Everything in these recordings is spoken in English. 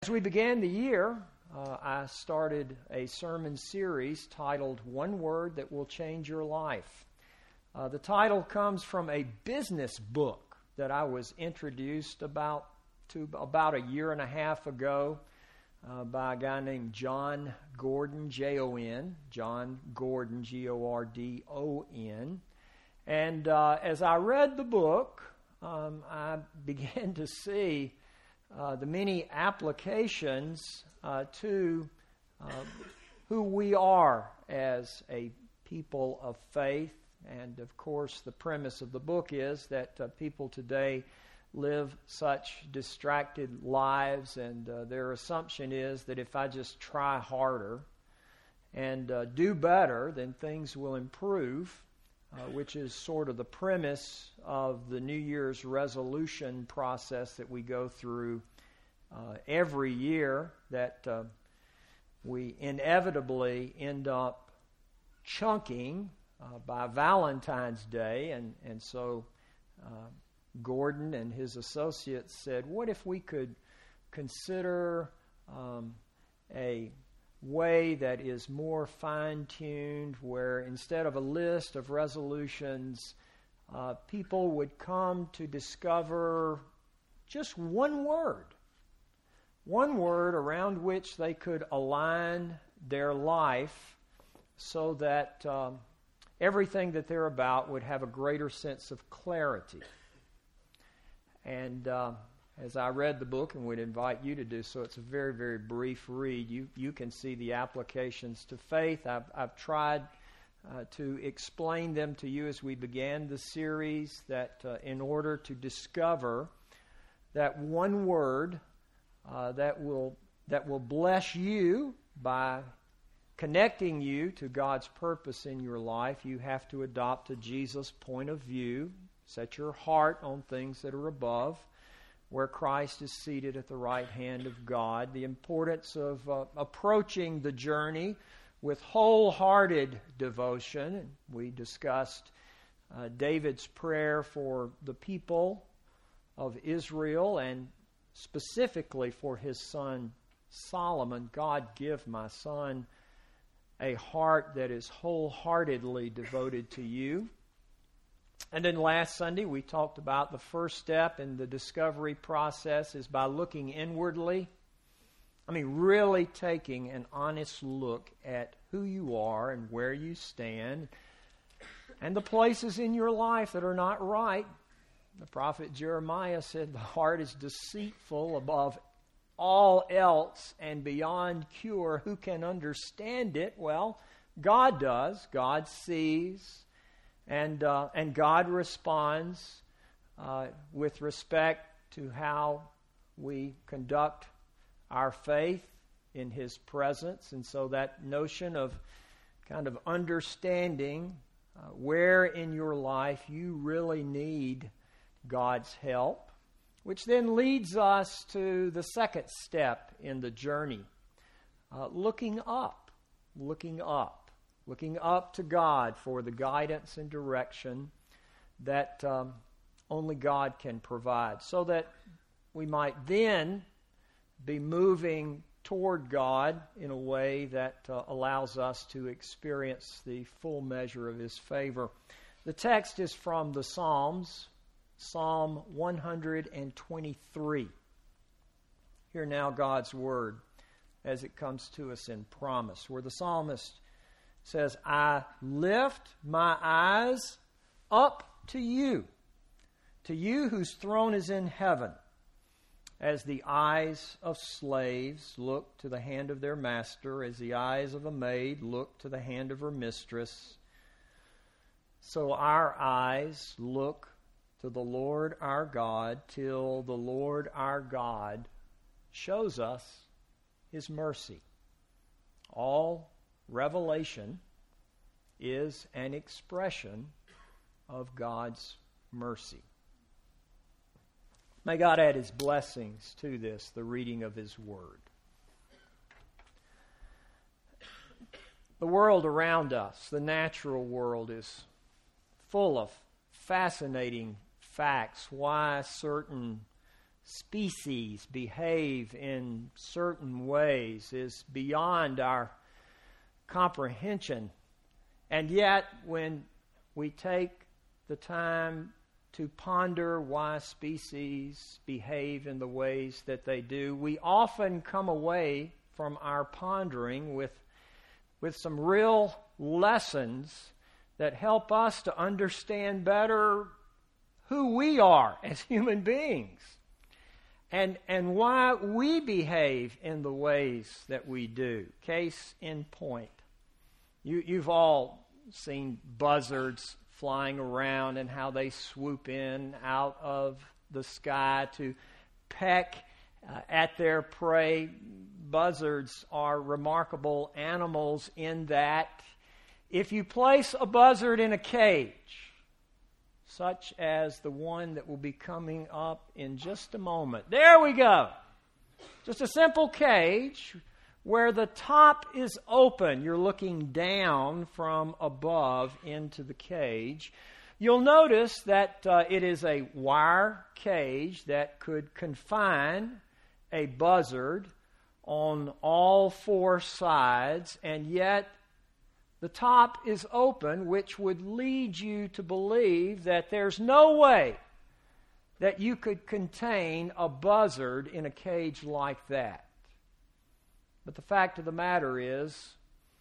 As we began the year, I started a sermon series titled One Word That Will Change Your Life. The title comes from a business book that I was introduced about a year and a half ago by a guy named Jon Gordon, Jon, Jon Gordon, Gordon. And as I read the book, I began to see the many applications to who we are as a people of faith. And of course, the premise of the book is that people today live such distracted lives, and their assumption is that if I just try harder and do better, then things will improve, which is sort of the premise of the New Year's resolution process that we go through every year, that we inevitably end up chunking by Valentine's Day. And so Gordon and his associates said, what if we could consider a way that is more fine-tuned, where instead of a list of resolutions, people would come to discover just one word around which they could align their life so that everything that they're about would have a greater sense of clarity. And as I read the book, and would invite you to do so, it's a very, very brief read. You can see the applications to faith. I've tried to explain them to you as we began the series, that in order to discover that one word that will bless you by connecting you to God's purpose in your life, you have to adopt a Jesus point of view. Set your heart on things that are above, where Christ is seated at the right hand of God. The importance of approaching the journey with wholehearted devotion. We discussed David's prayer for the people of Israel, and specifically for his son Solomon. God, give my son a heart that is wholeheartedly devoted to you. And then last Sunday we talked about the first step in the discovery process is by looking inwardly. I mean, really taking an honest look at who you are and where you stand and the places in your life that are not right. The prophet Jeremiah said the heart is deceitful above all else and beyond cure. Who can understand it? Well, God does. God sees. And God responds with respect to how we conduct our faith in His presence. And so that notion of kind of understanding where in your life you really need God's help, which then leads us to the second step in the journey, looking up to God for the guidance and direction that only God can provide, so that we might then be moving toward God in a way that allows us to experience the full measure of His favor. The text is from the Psalms, Psalm 123. Hear now God's word as it comes to us in promise, where the psalmist says, I lift my eyes up to you whose throne is in heaven. As the eyes of slaves look to the hand of their master, as the eyes of a maid look to the hand of her mistress, so our eyes look to the Lord our God, till the Lord our God shows us His mercy. All revelation is an expression of God's mercy. May God add His blessings to this, the reading of His Word. The world around us, the natural world, is full of fascinating facts, why certain species behave in certain ways is beyond our comprehension. And yet, when we take the time to ponder why species behave in the ways that they do, we often come away from our pondering with some real lessons that help us to understand better who we are as human beings and why we behave in the ways that we do. Case in point, you've all seen buzzards flying around and how they swoop in out of the sky to peck at their prey. Buzzards are remarkable animals in that if you place a buzzard in a cage, such as the one that will be coming up in just a moment. There we go. Just a simple cage where the top is open. You're looking down from above into the cage. You'll notice that it is a wire cage that could confine a buzzard on all four sides, and yet the top is open, which would lead you to believe that there's no way that you could contain a buzzard in a cage like that. But the fact of the matter is,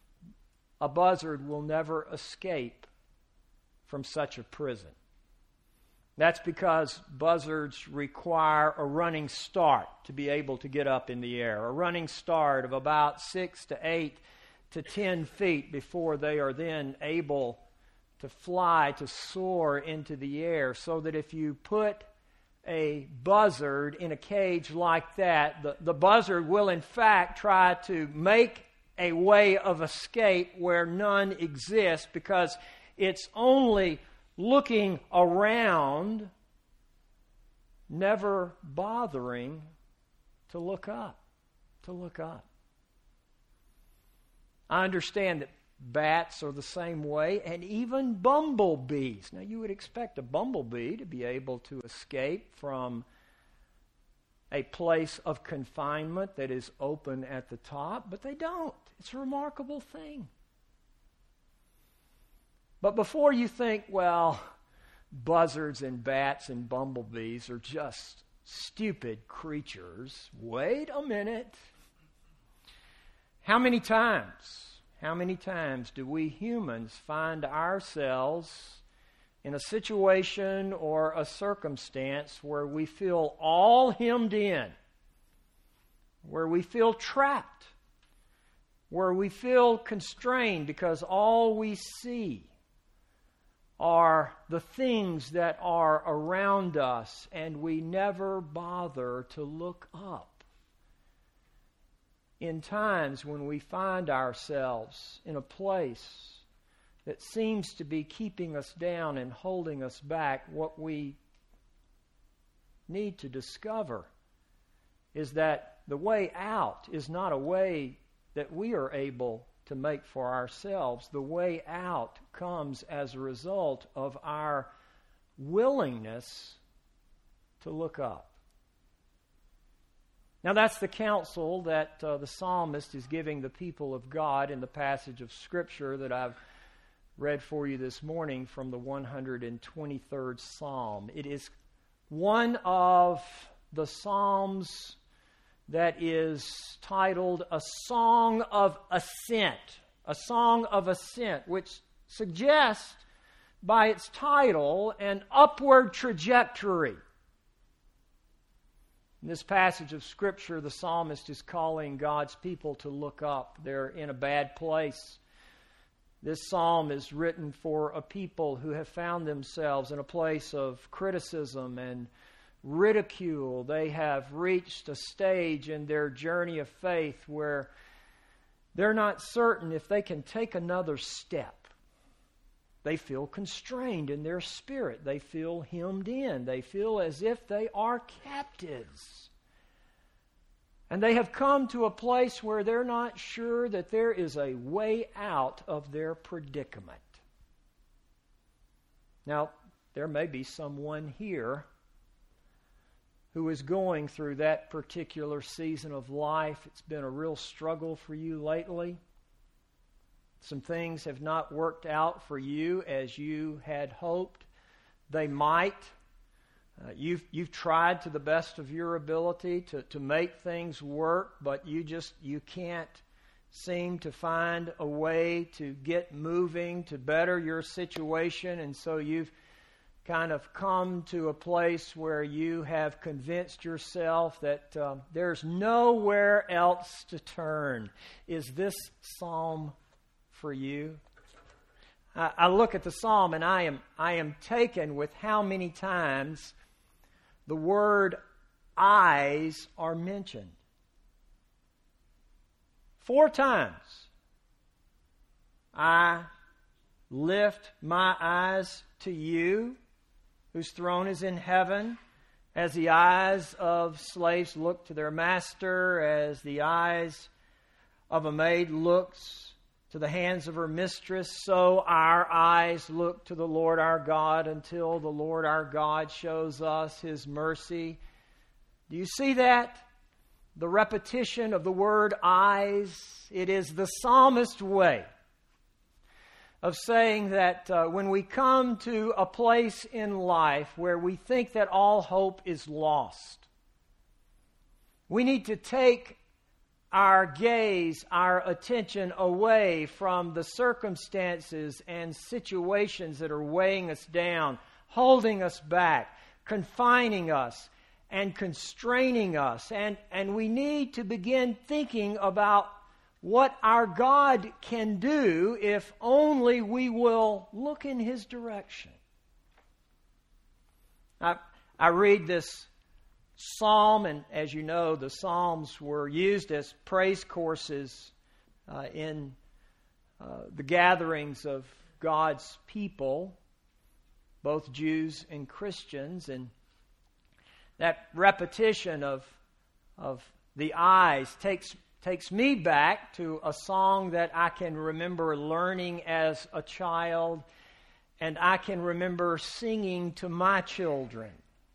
a buzzard will never escape from such a prison. That's because buzzards require a running start to be able to get up in the air, a running start of about 6 to 8 to 10 feet before they are then able to fly, to soar into the air, so that if you put a buzzard in a cage like that, the buzzard will in fact try to make a way of escape where none exists, because it's only looking around, never bothering to look up, I understand that bats are the same way, and even bumblebees. Now, you would expect a bumblebee to be able to escape from a place of confinement that is open at the top, but they don't. It's a remarkable thing. But before you think, well, buzzards and bats and bumblebees are just stupid creatures, wait a minute. How many times do we humans find ourselves in a situation or a circumstance where we feel all hemmed in, where we feel trapped, where we feel constrained because all we see are the things that are around us and we never bother to look up? In times when we find ourselves in a place that seems to be keeping us down and holding us back, what we need to discover is that the way out is not a way that we are able to make for ourselves. The way out comes as a result of our willingness to look up. Now, that's the counsel that the psalmist is giving the people of God in the passage of Scripture that I've read for you this morning from the 123rd Psalm. It is one of the Psalms that is titled A Song of Ascent. A Song of Ascent, which suggests by its title an upward trajectory. In this passage of Scripture, the psalmist is calling God's people to look up. They're in a bad place. This psalm is written for a people who have found themselves in a place of criticism and ridicule. They have reached a stage in their journey of faith where they're not certain if they can take another step. They feel constrained in their spirit. They feel hemmed in. They feel as if they are captives. And they have come to a place where they're not sure that there is a way out of their predicament. Now, there may be someone here who is going through that particular season of life. It's been a real struggle for you lately. Some things have not worked out for you as you had hoped they might. You've tried to the best of your ability to make things work, but you can't seem to find a way to get moving to better your situation, and so you've kind of come to a place where you have convinced yourself that there's nowhere else to turn. Is this psalm for you? I look at the psalm and I am taken with how many times the word eyes are mentioned. 4 times. I lift my eyes to you, whose throne is in heaven, as the eyes of slaves look to their master, as the eyes of a maid looks to the hands of her mistress, so our eyes look to the Lord our God until the Lord our God shows us His mercy. Do you see that? The repetition of the word eyes. It is the psalmist's way of saying that when we come to a place in life where we think that all hope is lost, we need to take our gaze, our attention away from the circumstances and situations that are weighing us down, holding us back, confining us, and constraining us. And we need to begin thinking about what our God can do if only we will look in His direction. I read this psalm, and as you know, the psalms were used as praise courses in the gatherings of God's people, both Jews and Christians, and that repetition of the eyes takes me back to a song that I can remember learning as a child, and I can remember singing to my children.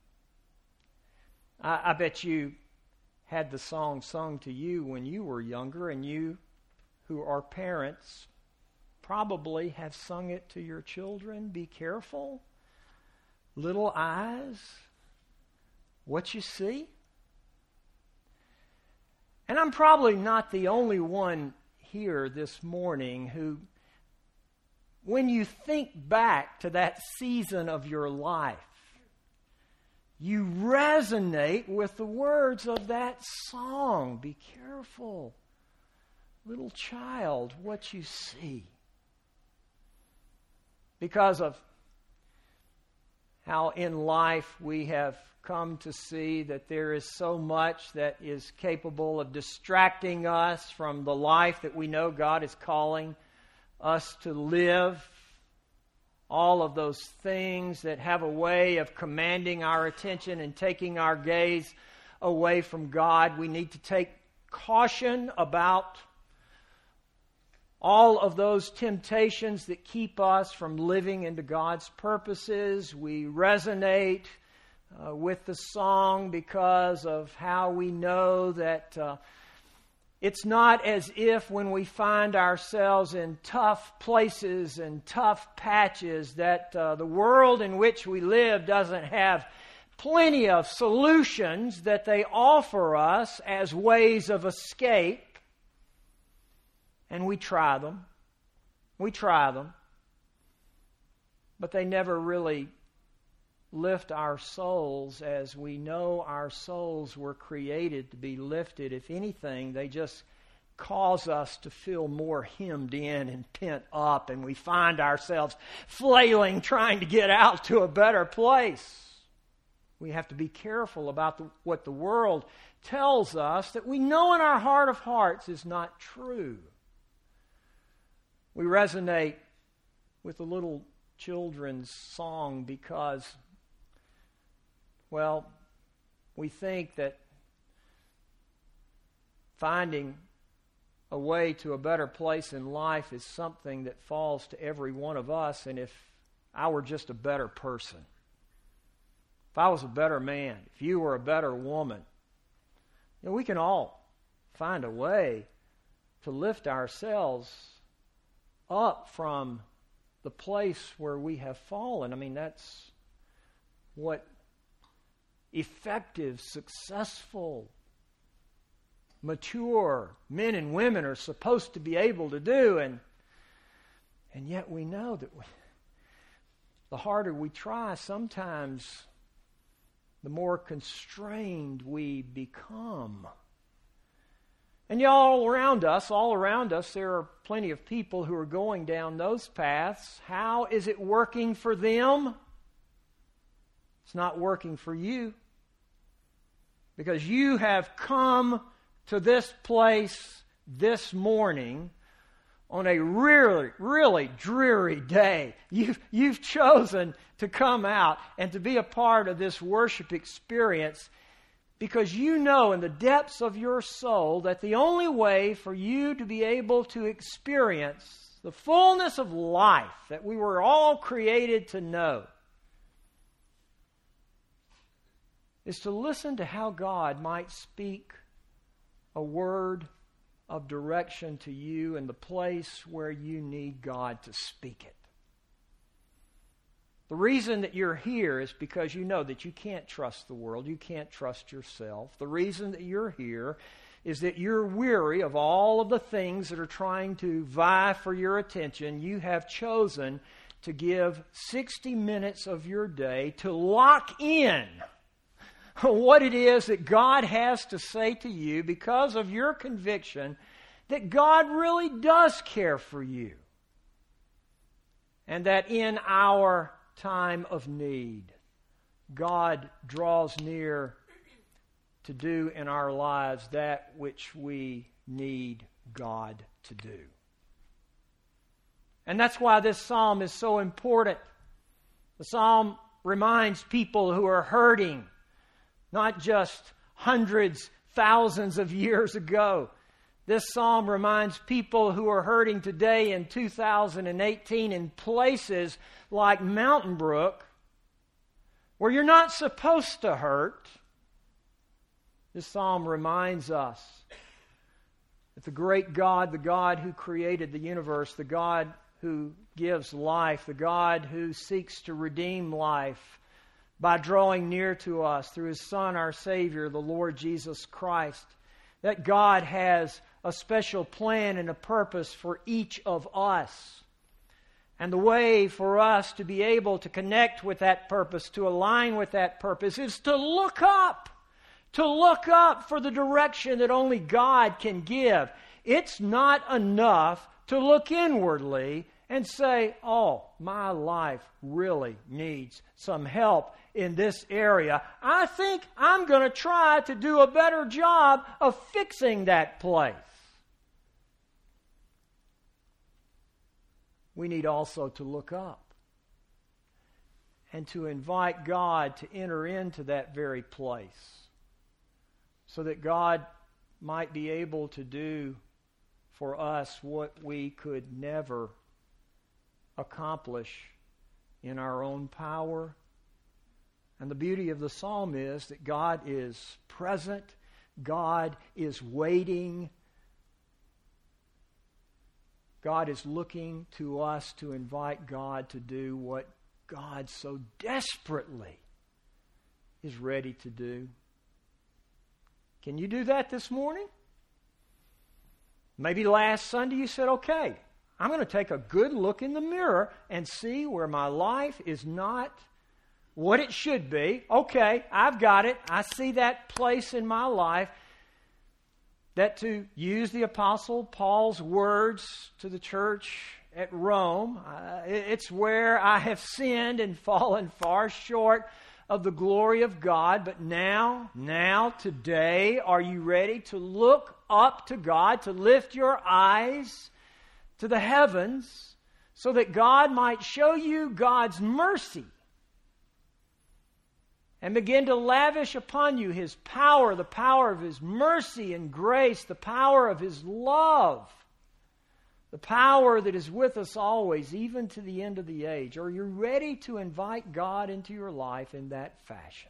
I bet you had the song sung to you when you were younger, and you who are parents probably have sung it to your children. Be careful, little eyes, what you see. And I'm probably not the only one here this morning who, when you think back to that season of your life, you resonate with the words of that song. Be careful, little child, what you see. Because of how in life we have come to see that there is so much that is capable of distracting us from the life that we know God is calling us to live. All of those things that have a way of commanding our attention and taking our gaze away from God. We need to take caution about all of those temptations that keep us from living into God's purposes. We resonate with the song because of how we know that it's not as if when we find ourselves in tough places and tough patches that the world in which we live doesn't have plenty of solutions that they offer us as ways of escape. And we try them. But they never really lift our souls as we know our souls were created to be lifted. If anything, they just cause us to feel more hemmed in and pent up, and we find ourselves flailing trying to get out to a better place. We have to be careful about what the world tells us that we know in our heart of hearts is not true. We resonate with the little children's song because, well, we think that finding a way to a better place in life is something that falls to every one of us, and if I were just a better person, if I was a better man, if you were a better woman. We can all find a way to lift ourselves up from the place where we have fallen. That's what effective, successful, mature men and women are supposed to be able to do. And yet we know that the harder we try, sometimes the more constrained we become. And all around us, there are plenty of people who are going down those paths. How is it working for them? It's not working for you. Because you have come to this place this morning on a really, really dreary day. You've chosen to come out and to be a part of this worship experience because you know in the depths of your soul that the only way for you to be able to experience the fullness of life that we were all created to know is to listen to how God might speak a word of direction to you in the place where you need God to speak it. The reason that you're here is because you know that you can't trust the world, you can't trust yourself. The reason that you're here is that you're weary of all of the things that are trying to vie for your attention. You have chosen to give 60 minutes of your day to lock in what it is that God has to say to you because of your conviction that God really does care for you. And that in our time of need, God draws near to do in our lives that which we need God to do. And that's why this psalm is so important. The psalm reminds people who are hurting, not just hundreds, thousands of years ago. This psalm reminds people who are hurting today in 2018 in places like Mountain Brook, where you're not supposed to hurt. This psalm reminds us that the great God, the God who created the universe, the God who gives life, the God who seeks to redeem life, by drawing near to us through His Son, our Savior, the Lord Jesus Christ, that God has a special plan and a purpose for each of us. And the way for us to be able to connect with that purpose, to align with that purpose, is to look up for the direction that only God can give. It's not enough to look inwardly and say, oh, my life really needs some help in this area. I think I'm going to try to do a better job of fixing that place. We need also to look up and to invite God to enter into that very place so that God might be able to do for us what we could never accomplish in our own power. And the beauty of the psalm is that God is present, God is waiting, God is looking to us to invite God to do what God so desperately is ready to do. Can you do that this morning? Maybe last Sunday you said, okay, I'm going to take a good look in the mirror and see where my life is not what it should be. Okay, I've got it. I see that place in my life that, to use the Apostle Paul's words to the church at Rome, it's where I have sinned and fallen far short of the glory of God. But now, today, are you ready to look up to God, to lift your eyes to the heavens so that God might show you God's mercy and begin to lavish upon you His power, the power of His mercy and grace, the power of His love, The power that is with us always, even to the end of the age. Are you ready to invite God into your life in that fashion?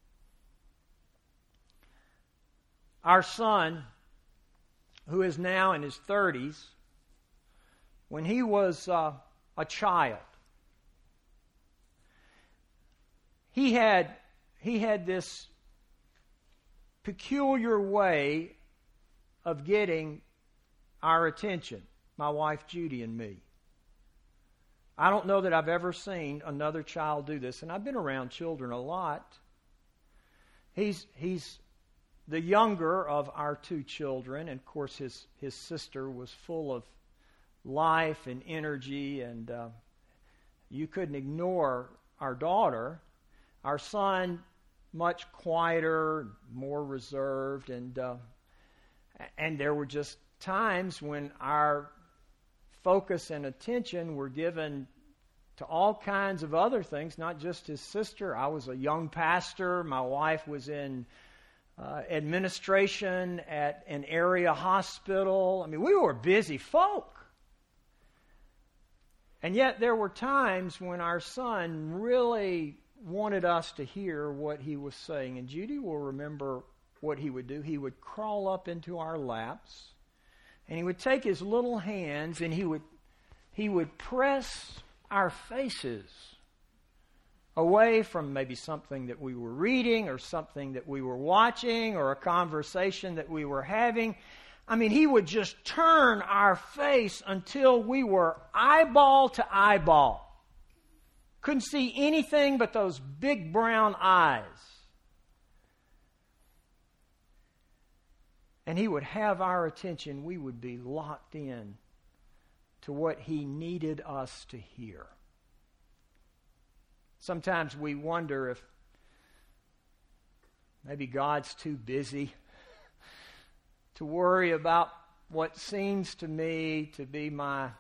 Our son, who is now in his 30s, when he was a child, he had this peculiar way of getting our attention, my wife Judy and me. I don't know that I've ever seen another child do this, and I've been around children a lot. He's the younger of our two children, and of course his sister was full of life and energy, and you couldn't ignore our daughter. Our son, much quieter, more reserved, and there were just times when our focus and attention were given to all kinds of other things, not just his sister. I was a young pastor. My wife was in administration at an area hospital. I mean, we were busy folk. And yet there were times when our son really wanted us to hear what he was saying. And Judy will remember what he would do. He would crawl up into our laps, and he would take his little hands and he would press our faces away from maybe something that we were reading or something that we were watching or a conversation that we were having. I mean, he would just turn our face until we were eyeball to eyeball. Couldn't see anything but those big brown eyes. And he would have our attention. We would be locked in to what he needed us to hear. Sometimes we wonder if maybe God's too busy to worry about what seems to me to be my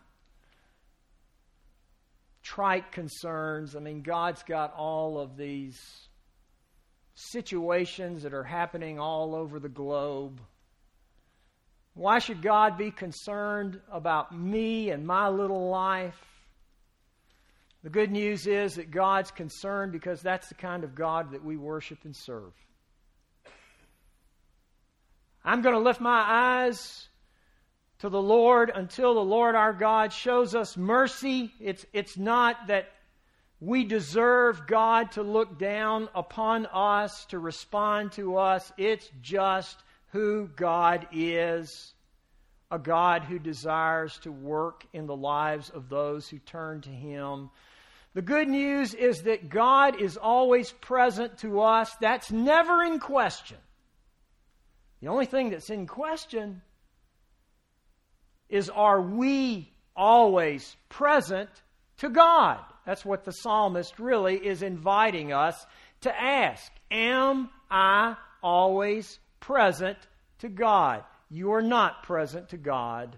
trite concerns. I mean, God's got all of these situations that are happening all over the globe. Why should God be concerned about me and my little life? The good news is that God's concerned because that's the kind of God that we worship and serve. I'm going to lift my eyes to the Lord until the Lord our God shows us mercy. It's not that we deserve God to look down upon us, to respond to us. It's just who God is, a God who desires to work in the lives of those who turn to Him. The good news is that God is always present to us. That's never in question. The only thing that's in question is, are we always present to God? That's what the psalmist really is inviting us to ask. Am I always present to God? You are not present to God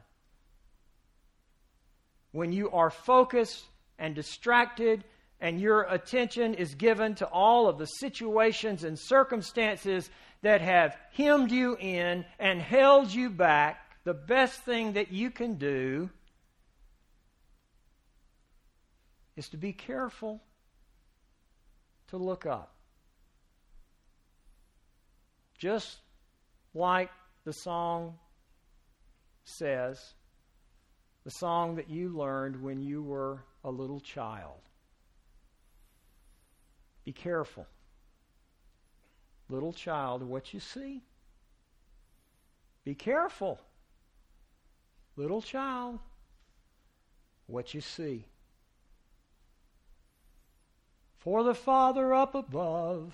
when you are focused and distracted and your attention is given to all of the situations and circumstances that have hemmed you in and held you back. The best thing that you can do is to be careful to look up. Just like the song says, the song that you learned when you were a little child. Be careful, little child, what you see. Be careful, little child, what you see. For the Father up above,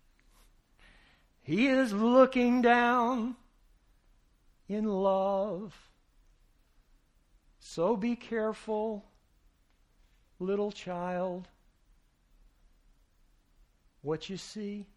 He is looking down in love. So be careful, little child, what you see.